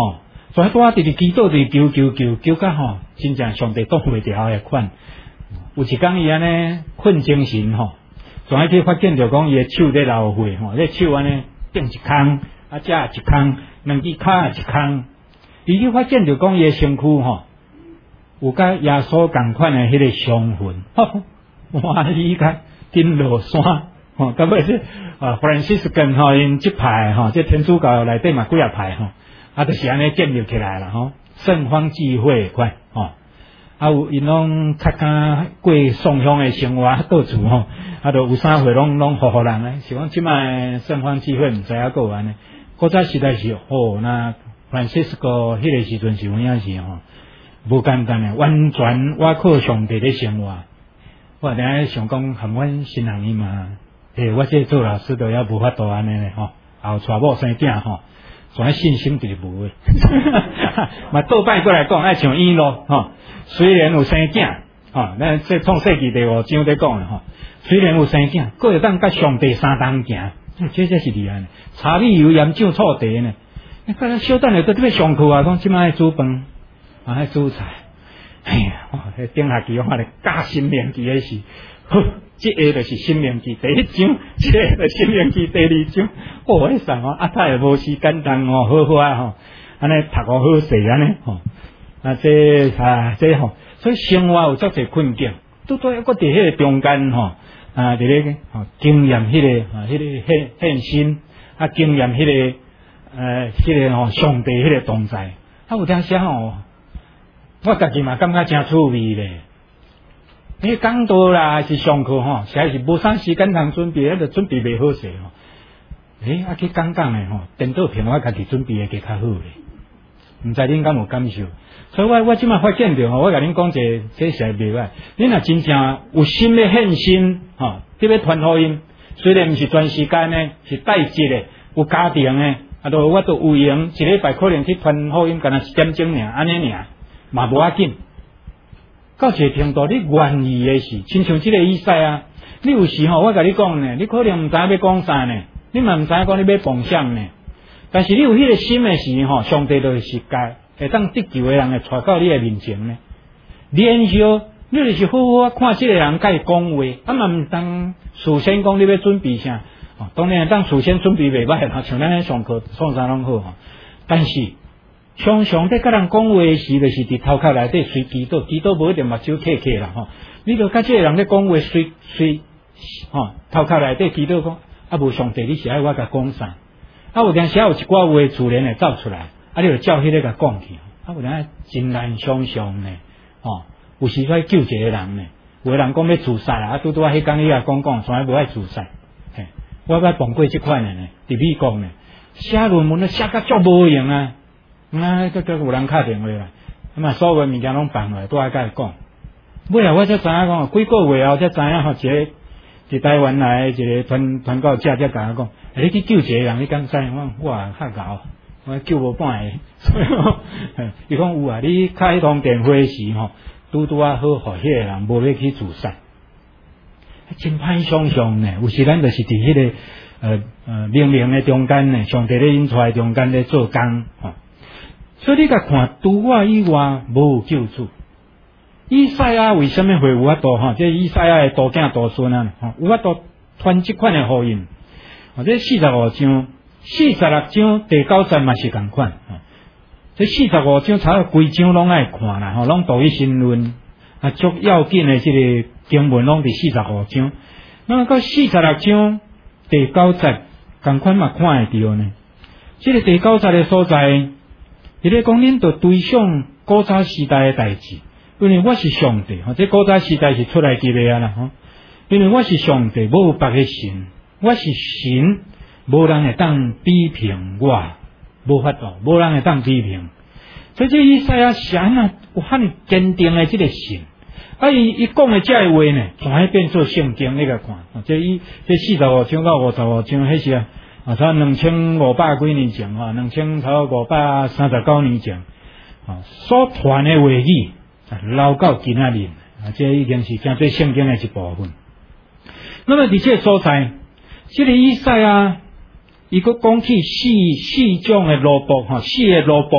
所以拄啊，直直祈祷，直求求求求甲吼，真正上帝挡袂牢诶款。有一工伊安尼困精神吼，所以去发现着讲伊诶手咧流血吼，咧手安尼顶一空，啊遮一空，两只骹一空，伊去发现着讲伊诶身躯吼，有甲耶稣共款诶迄个伤痕，吼，哇！伊甲紧落山，吼，到尾是啊 ，Franciscan 吼，因即派吼，即天主教内底嘛几啊派吼，啊，就是安尼建立起来啦吼，圣方济会款吼。啊，有因拢较敢过送香诶生活，到处吼，啊，都有啥会拢拢好好人咧。是讲即摆圣方济会毋知影个安尼，古早时代是哦，那 Francisco 迄个时阵是有影是吼，无简单诶，完全倚靠上帝咧生活。我等下想讲含阮新人伊嘛，诶，我这做老师都也无法度安尼咧吼，后娶某生囝吼，所以信心就是无诶。嘛倒摆过来讲，爱像伊咯吼。虽然有生囝，吼，咱这创世纪第五章在讲诶吼，虽然有生囝，佫会当甲上帝相同行，这才是厉害呢。柴米油盐酱醋茶呢，你看咱小等下都要上课啊，讲即摆煮饭，啊爱煮菜，哎呀，哇，顶下期我看咧教新明记诶是，呵，即个就是新明记第一章，即个就是新明记第二章，哦，迄上哦，啊，他也无时间当哦，好好啊吼，安尼读个好势安尼吼。啊，这啊，这吼，所以生活有足侪困境，拄拄一个伫迄个中间吼，啊，伫咧吼经验迄个啊，迄个献献心，啊，经验迄个呃，迄个吼上帝迄个同在，啊，有当时吼，我家己嘛感觉真趣味咧。你讲道啦，还是上课吼，实在是无啥时间通准备，迄个准备袂好势吼。诶，啊去讲讲诶吼，电脑屏我家己准备诶计较好咧，毋知恁敢有感受？所以我我即摆发现着吼，我甲恁讲者，这是袂歹。恁若真正有心咧献心，吼，特别传福音，虽然毋是全时间咧，是带节咧，有家庭诶，啊，都我都有闲，一礼拜可能去传福音，干若一点钟尔，安尼尔，嘛无要紧。到一个程度，你愿意诶是，亲像即个以赛啊，你有时吼，我甲你讲呢，你可能毋知影要讲啥呢，你嘛毋知影讲你要奉献呢，但是你有迄个心诶时吼，上帝就会实界。会当得救诶人会带到你诶面前呢，然后你就是好好看即个人甲伊讲话，啊嘛毋当事先讲你要准备啥，哦，当然当事先准备袂歹啦，像咱咧上课创啥拢好吼，但是常常在甲人讲话诶时，就是伫头壳内底随祈祷，祈祷无一定目睭客客啦吼，你著甲即个人咧讲话随随吼头壳内底祈祷讲，啊无上帝你是爱我甲讲啥，啊有当时有一寡话自然会走出来。啊！你就照迄个甲讲去，啊，有当真难想象呢，哦，有时在救一个人呢，有个人讲要自杀啊，拄拄啊，迄工你也讲讲，从来无爱自杀，嘿，我捌碰过即款的呢，伫美国呢，写论文都写甲足无用啊，啊，都都有人敲电话来，咁啊，所有物件拢放落来，都爱甲伊讲。尾啊，我才知影讲，几个月后才知影吼，一个伫台湾来一个传传教者才甲我讲，你去救一个人，你敢知？我哇，较搞。我救无半个，所以伊讲有啊，你开迄通电话时吼，拄拄啊好，互迄个人无要去自杀，真歹想象呢。有时咱就是伫迄、那个呃呃冥冥的中间呢，上帝咧引出来中间咧做工吼。所以你甲看，除我以外无有救主。以赛亚为什么会有法度吼？即以赛亚的大囝大孙啊，吼有法度传即款的福音。或者四十五章。四十六章第九节嘛是共款，这四十五章差不多规章拢爱看啦，吼，拢道义新论啊，足要紧的这个经文拢伫四十五章。那么到四十六章第九节共款嘛看会到呢。这个第九节的所在，伊咧讲恁着追想古早时代的代志，因为我是上帝，吼，这古早时代是出来记的啊啦，吼，因为我是上帝，无有别个神，我是神。无人会当批评我，无法度，无人会当批评。所以这以赛亚是安那有很坚定的这个信，啊伊伊讲的这个话呢，全变做圣经你来看。这伊这四十五章到五十五章，迄是啊，啊差两千五百几年前啊，两千差五百三十九年前啊所传的话语，留到今仔日啊，这已经是真做圣经的一部分。那么伫这个所在，这个以赛亚。伊佫讲起四四种诶萝卜吼，四个萝卜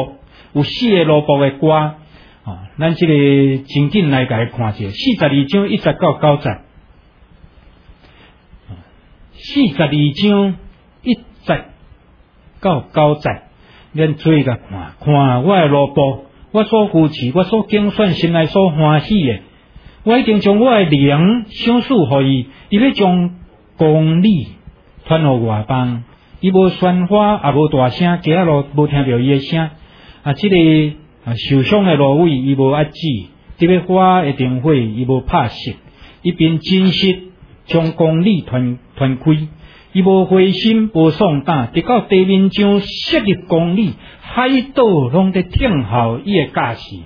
有四个罗卜的歌，哦，咱这个真紧来甲伊看者，四十二章一直到九节，四十二章一直到九节，咱做甲看，看我的罗卜，我所扶持，我所竞选，心内所欢喜的，我一定将我的灵赏赐互伊，伊要将公理传互外邦。伊无宣发，也无大声，家路无听到伊的声。啊，即、这个啊受伤的芦苇，伊无压止；这个花一定火，伊无拍熄。伊便真实将公理传传开，伊无灰心，无丧胆，直到地面上设立公理，海岛拢在听候伊的驾驶。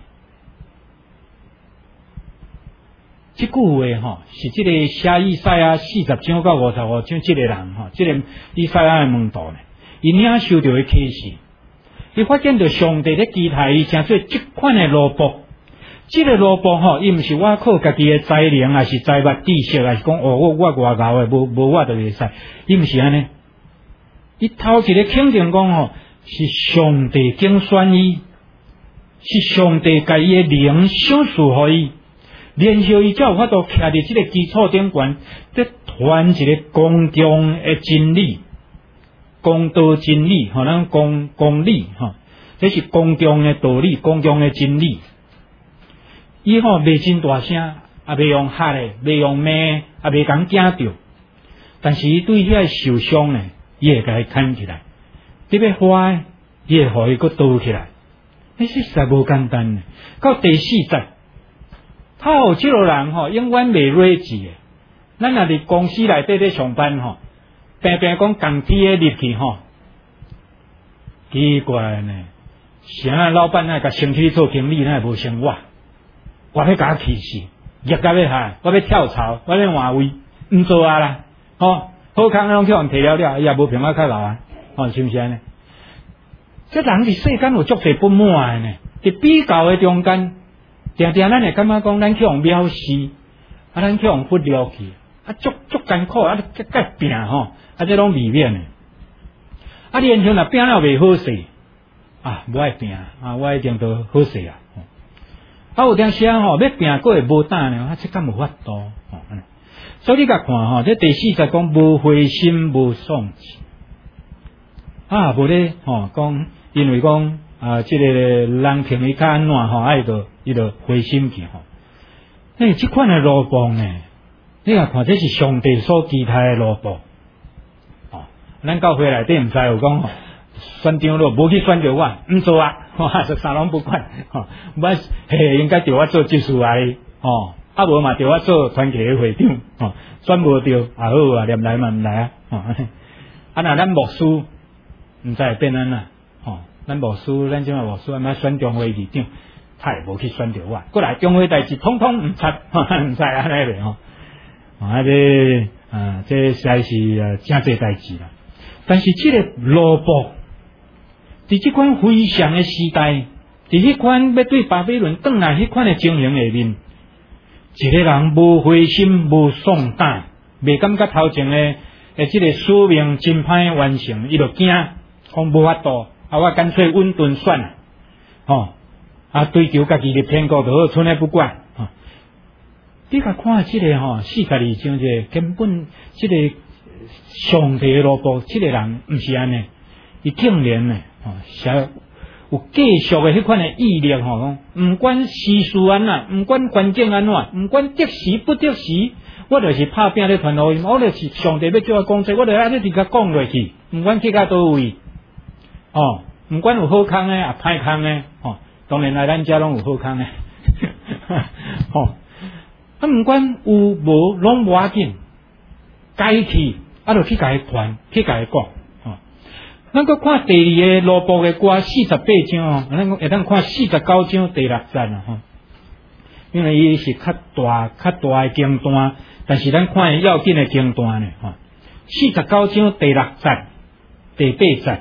即句话吼，是即个写以赛亚四十章到五十五章即个人吼，即、这个以赛亚的门徒呢，伊领受到的启示，伊发现到上帝咧期待伊成做即款的萝卜。即、这个萝卜吼，伊毋是我靠家己的才能，还是财物知识，还是讲哦我我外高的，无无我就会使，伊毋是安尼。伊头一个肯定讲吼，是上帝拣选伊，是上帝甲伊的灵赏赐互伊。然后伊才有法度徛伫即个基础顶悬，在传一个公共的真理、公道真理，吼，咱公公理，吼，这是公共的道理、公共的真理。伊吼袂真大声，也袂用吓的，袂用骂，也袂讲惊着。但是伊对遐受伤呢，伊会甲伊牵起来；你要花，伊会互伊佫倒起来。迄实在无简单。到第四节。靠，即个人吼，永远袂睿智诶。咱若伫公司内底咧上班吼，平平讲工资诶入去吼，奇怪呢。是啊，老板啊，甲升去做经理，那无升我，我要甲气死，业甲要害，我要跳槽，我要换位，毋做啊啦，吼，好康拢叫人摕了了，伊也无平我较老啊，吼，是毋是安尼？这人伫世间有足侪不满诶呢，伫比较诶中间。定定咱会感觉讲，咱去互藐视，啊，咱去互忽略去，啊，足足艰苦，啊，甲甲拼吼，啊，这拢未免诶。啊，然后若拼了袂好势，啊，无爱拼啊，我一定都好势啊。啊，有当时啊吼，要拼佫会无胆呢，啊，这敢无法度吼。所以你甲看吼，这第四节讲无灰心，无丧志，啊，无咧吼讲，因为讲。啊，即、这个人听伊较安怎吼，爱着伊着灰心去吼。诶，即款诶罗卜呢，你若看这是上帝所期待诶罗卜。哦，咱教会内底毋知有讲吼，选长咯，无去选着我，毋做啊，吼，十三拢不管，吼，我嘿应该着我做执事来，吼，啊无嘛着我做团契诶会长，吼，选无着也好啊，念来嘛毋来啊，吼，啊若咱牧师，毋知会变安怎。咱牧师，咱即卖牧师，安尼选中会议长，他也无去选着我。过来中会代志，统统毋插，毋知安尼咧吼。啊，这啊，这实在是呃真侪代志啦。但是即个罗卜，伫即款非常诶时代，伫迄款要对巴比伦转来迄款诶情形下面，一个人无灰心，无丧胆，袂感觉头前诶诶即个使命真歹完成，伊就惊，讲无法度。啊！我干脆稳顿算了，吼、哦！啊，追求家己的天国就好，从来不管。吼、哦！你甲看即、這個吼，四十二章这根本即個上帝的路步，即、這個人毋是安尼，伊竟然呢，吼、哦，寫有繼續的迄款的毅力，吼、哦，毋管時事安怎，毋管環境安怎，毋管得時不得時，我就是拍拼咧傳落去，我就是上帝要叫我講這，我就安尼直甲講落去，毋管去到倒位。哦，毋管有好康诶，也歹康诶，哦，當然啦，咱遮攏有好康诶，哦，啊，毋管有無，攏無要緊，該去，啊，就去甲伊傳，去甲伊講，哦，咱閣看第二個羅卜嘅歌，四十八章哦，咱會當看四十九章第六節啊，吼，因為伊是較大、較大嘅經段，但是咱看要緊嘅經段呢，吼，四十九章第六節、第八節。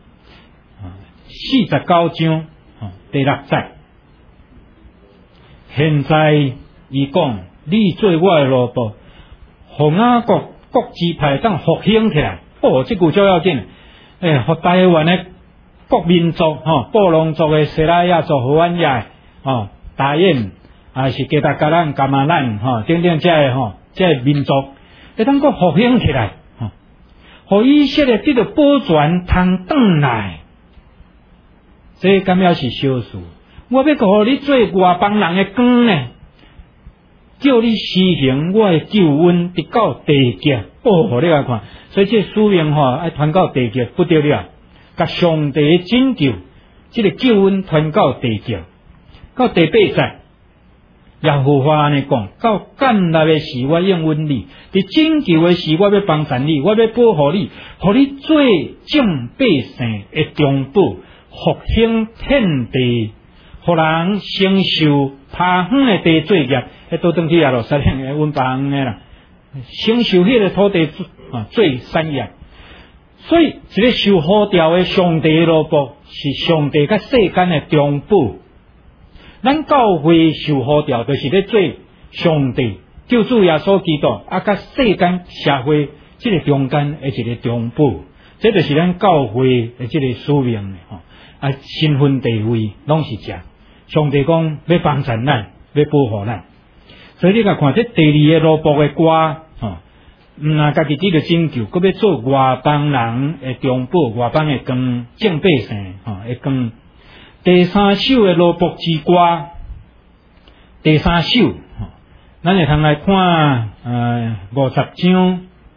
四十九章第六節，現在伊講，你做我的羅卜，互雅各各支派當復興起來。哦，這句最要緊。誒，互台灣的各民族吼，布隆族诶、西拉雅族、荷兰雅吼、达彦啊是吉达加兰、噶玛兰吼，等等这个吼，这个民族会当个复兴起来吼，互以色列得到保全通转来，这敢要是小事。我要互你做外邦人诶光呢，叫你施行我诶救恩，直到地极，保护你来看。所以这使命吼，爱传到地极不得了，甲上帝拯救，这个救恩传到地极，到第八节，耶和华安尼讲：到建立诶时，我应允你；伫拯救诶时，我要帮助你，我要保护你，互你做众百姓诶中保，复兴天地。互人承受他远的地作业，迄倒转去耶路撒冷诶，阮帮诶啦，承受迄个土地啊做产业。所以，一个受呼召诶上帝诶罗卜，是上帝甲世间诶中保。咱教会受呼召，就是咧做上帝救主耶稣基督啊，甲世间社会即个中间诶一个中保。这就是咱教会诶即个使命诶吼，啊身份地位拢是这。上帝讲要帮助咱，要保护咱，所以你甲看这第二个罗卜的歌，吼，毋若家己只个拯救，佮要做外邦人的中保，外邦的光，正百姓吼的光。第三首的罗卜之歌，第三首，吼，咱会通来看，呃，五十章。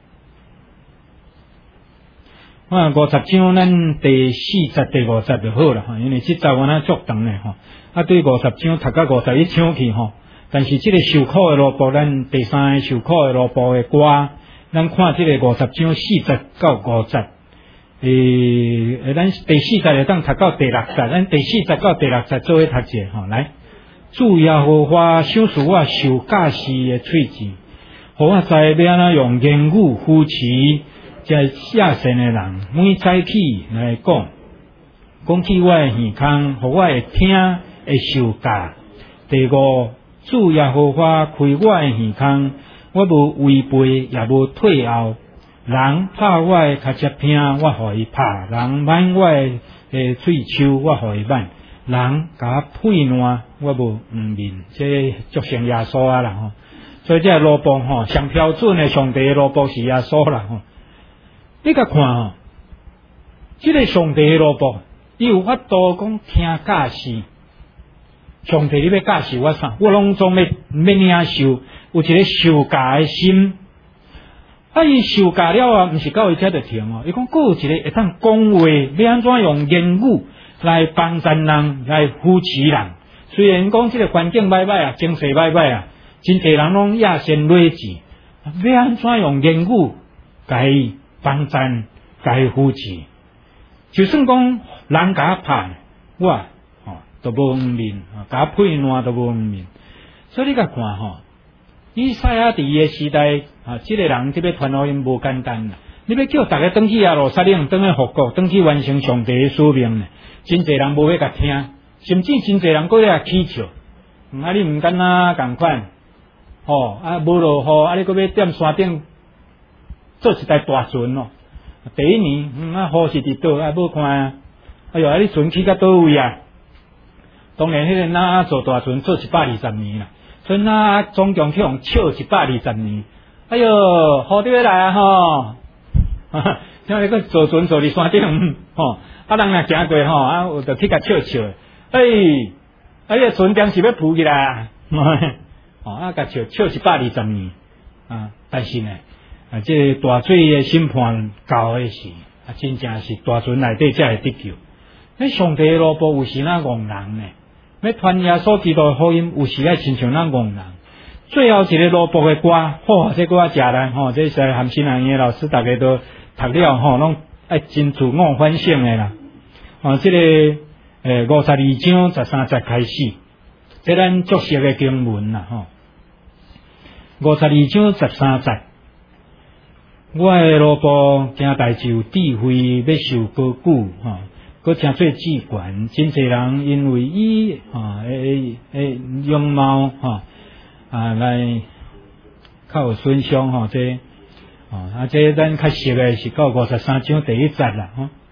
啊，五十章咱第四节、第五节就好啦，吼，因为即节我那足长咧，吼，啊，对五十章读到五十一章去，吼，但是即个受苦的罗卜，咱第三个受苦的罗卜的歌，咱看即个五十章四节到五节，诶，咱第四节会当读到第六节，咱第四节到第六节做伙读者，吼，来，主耶和华赏赐我受教示的喙齿，互我知要安怎用言语扶持。这写信的人，每早起来讲，讲起我的耳孔，互我会听会受教。第五，主耶和华开我的耳孔，我无违背，也无退后。人拍我的脚趾拼，我互伊拍；人挽我的诶喙手，我互伊挽；人甲我配烂，我无毋面。这足像耶稣啊啦吼，所以这罗卜吼，上标准的上帝的罗卜是耶稣啦吼。你甲看吼，即、这个上帝的罗卜，伊有法度讲听教示。上帝你要教示我啥？我拢总要要领受，有一个受教的心。啊，伊受教了啊，毋是到伊遮就停哦。伊讲，佫有一个会当讲话，要安怎用言语来帮助人，来扶持人。虽然讲即个环境歹歹啊，经济歹歹啊，真侪人拢野心累积，要安怎用言语甲伊帮助、甲伊扶持？就算讲人甲我拍，我吼都无毋面，甲我配烂都无毋面。所以你甲看吼，以赛亚伫伊个时代啊，即、这个人即要传福音无简单啦。你要叫大家转去耶路撒冷，转去复国，转去完成上帝的使命呢？真侪人无要甲听，甚至真侪人搁要乞笑。啊，你毋敢若共款，吼啊无落雨，啊你搁要踮山顶做一台大船咯。第一年，嗯啊雨是伫倒，啊无看啊，哎哟，啊你船去到倒位啊？当然，迄个哪做大船做一百二十年啦，所以哪总共去用笑一百二十年。哎哟，雨就要来啊吼！像迄个坐船坐伫山顶，吼，啊人若行过吼，啊有着去甲笑笑，哎，啊个船当时要浮起来，吼，啊甲笑笑一百二十年，啊，但是呢，啊这个大水的审判到的时，啊真正是大船内底才会得救。那上帝的路步有时那戆人呢，要传耶稣基督的福音，有时爱亲像那戆人。最后一个罗卜的歌，吼，这歌食难吼，这是含新人的老师大家都读了吼，拢爱真自我反省的啦。哦，这个诶五十二章十三节开始，这咱足熟的经文啦吼。五十二章十三节，我的罗卜行代志有智慧，要受高举吼，佮诚做至悬。真侪人因为伊吼诶诶容貌吼。啊，来较有损伤吼，这哦啊，这咱较熟的是到五十三章第一节啦，吼，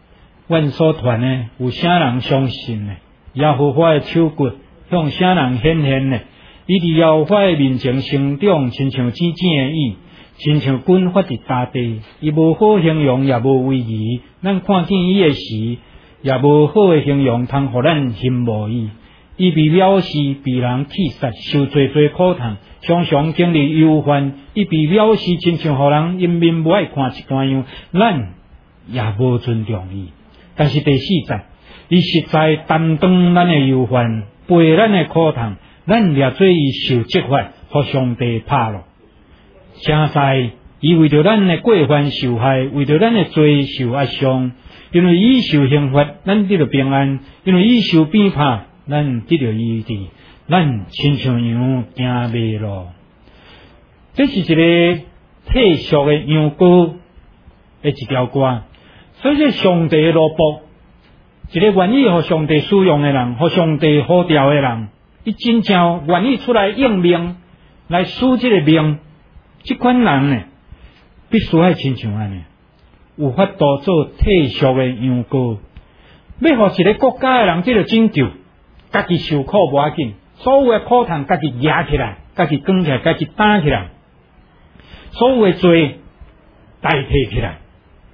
阮所传呢，有啥人相信呢？耶和华的手骨向啥人显现呢？伊伫耶和华的面前生长，亲像紫紫的意，亲像滚发伫大地。伊无好形容，也无威仪。咱看见伊的时，也无好的形容，通互咱心无意。伊被藐视，被人气杀，受罪罪苦痛，常常经历忧患。伊被藐视，亲像互人因面无爱看一段样，咱也无尊重伊。但是第四节，伊实在担当咱的忧患，背咱的苦痛，咱掠做伊受责罚，互上帝拍落。诚实，伊为着咱的过犯受害，为着咱的罪受压伤。因为伊受刑罚，咱得到平安；因为伊受鞭挞，咱得到医治。咱亲像羊行袂路。这是一个体恤的羊羔的一条歌。所以，这上帝的路卜，一个愿意互上帝使用的人，互上帝呼召的人，伊真正愿意出来应命，来使这个命。这款人呢，必须要亲像安尼，有法度做体恤的羊羔。要互一个国家的人这个拯救，家己受苦无要紧，所有的苦痛家己压起来，家己扛起来，家己担起来，所有的罪代替起来。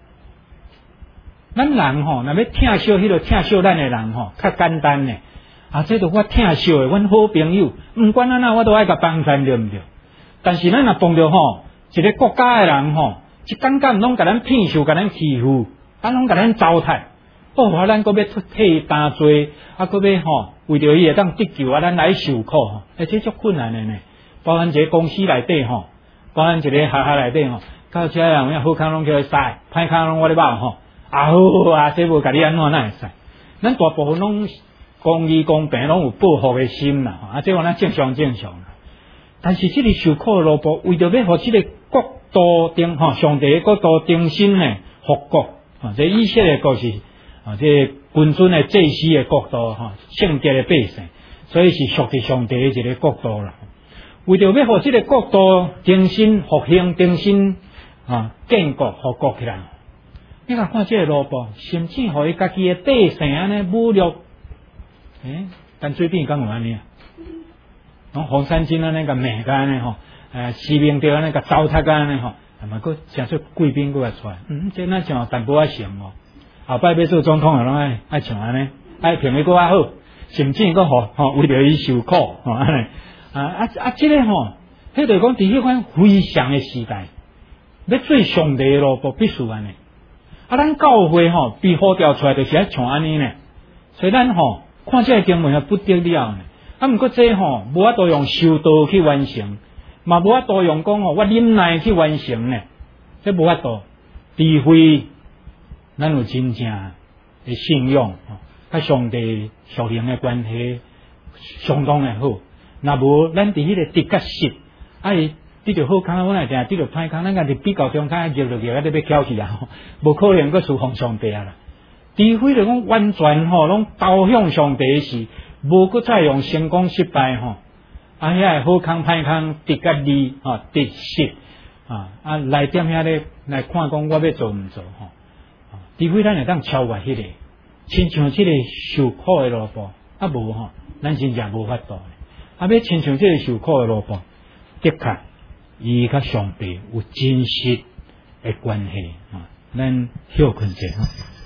咱人吼，若要疼惜迄个疼惜咱的人吼，较简单呢。啊，这都我疼惜的，阮好朋友，毋管安怎，我都爱甲帮衬，对毋对？但是咱若碰到吼一个国家的人吼，一感觉拢甲咱骗受，甲咱欺负，啊，拢甲咱糟蹋。哦，啊，咱搁要替担罪，啊，搁要吼为着伊会当得救，啊，咱来受苦吼，而且足困难的呢。包含一个公司内底吼，包含一个学校内底吼，到遮人有好康拢叫伊使，歹康拢我咧包吼。啊好啊，这无甲你安怎哪会使？咱大部分拢公义公平，拢有报复的心啦。啊，这话咱正常正常。但是这个受苦的路步，为着要互这个国度定吼，上帝的国度定心呢复国啊，这以色列国是啊，这君尊的祭司的国度哈，圣洁的百姓，所以是属于上帝的一个国度啦。为着要互这个国度定心复兴定心啊，建国复国起来。你来看这个路步，甚至互伊家己的百姓安尼侮辱，诶，但最近敢有安尼啊？拢红衫巾安尼个骂个安尼吼，诶，士兵着安尼个糟蹋个安尼吼，系咪佫诚出贵宾佫来出来？嗯，这咱像淡薄仔像哦。后摆要做总统，拢爱爱像安尼，爱评伊佫较好，甚至佫吼吼为着伊受苦吼安尼啊啊啊！这个吼，迄就讲伫迄款非常的时代，要做上帝的路步必须安尼。啊，咱教会吼被呼召出来，就是爱像安尼呢。所以咱吼看这个经文也不得了呢。啊，毋过这吼无法度用修道去完成，嘛无法度用讲吼我忍耐去完成呢。这无法度，除非咱有真正的信仰，甲上帝属灵的关系相当的好。若无咱伫迄个得甲失，啊伊。得着好康，我来定得着歹康，咱家己比较中间入落去，啊，你要翘起啊，无可能个侍奉上帝啊啦。除非就讲完全吼，拢投向上帝时，无搁再用成功失败吼，啊，遐好康歹康得甲利吼得失啊，啊来点遐咧来看讲我要做毋做吼，除非咱会当超越迄个，亲像即个受苦的路步，啊无吼，咱真正无法度。啊，要亲像即个受苦的路步，的确。伊甲上帝有真实的关系啊，咱休困者哈。